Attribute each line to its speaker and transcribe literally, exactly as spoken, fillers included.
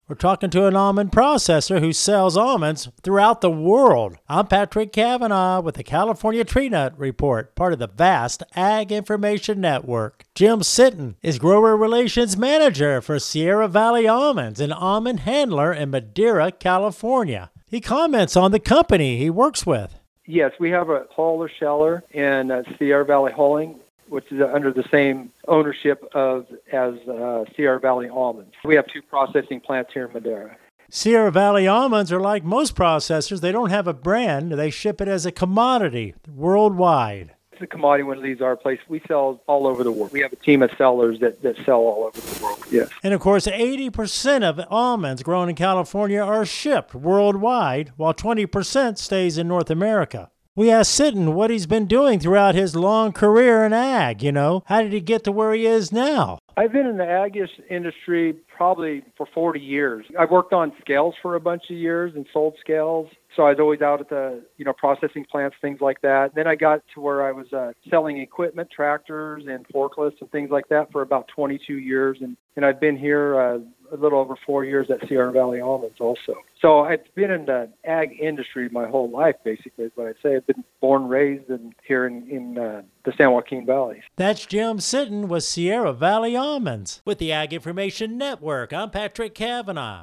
Speaker 1: We're talking to an almond processor who sells almonds throughout the world. I'm Patrick Cavanaugh with the California Tree Nut Report, part of the vast Ag Information Network. Jim Sitton is Grower Relations Manager for Sierra Valley Almonds, an almond handler in Madera, California. He comments on the company he works with.
Speaker 2: Yes, we have a huller sheller in uh, Sierra Valley Hulling, which is under the same ownership of as uh, Sierra Valley Almonds. We have two processing plants here in Madera.
Speaker 1: Sierra Valley Almonds are like most processors. They don't have a brand. They ship it as a commodity worldwide.
Speaker 2: It's a commodity when it leaves our place. We sell all over the world. We have a team of sellers that, that sell all over the world, yes.
Speaker 1: And of course, eighty percent of almonds grown in California are shipped worldwide, while twenty percent stays in North America. We asked Sitton what he's been doing throughout his long career in ag, you know. How did he get to where he is now?
Speaker 2: I've been in the ag industry probably for forty years. I've worked on scales for a bunch of years and sold scales. So I was always out at the, you know, processing plants, things like that. Then I got to where I was uh, selling equipment, tractors and forklifts and things like that for about twenty-two years. And, and I've been here uh, a little over four years at Sierra Valley Almonds also. So I've been in the ag industry my whole life, basically, is what I'd say. I've been born, raised in, here in, in uh, the San Joaquin Valley.
Speaker 1: That's Jim Sitton with Sierra Valley Almonds. With the Ag Information Network, I'm Patrick Cavanaugh.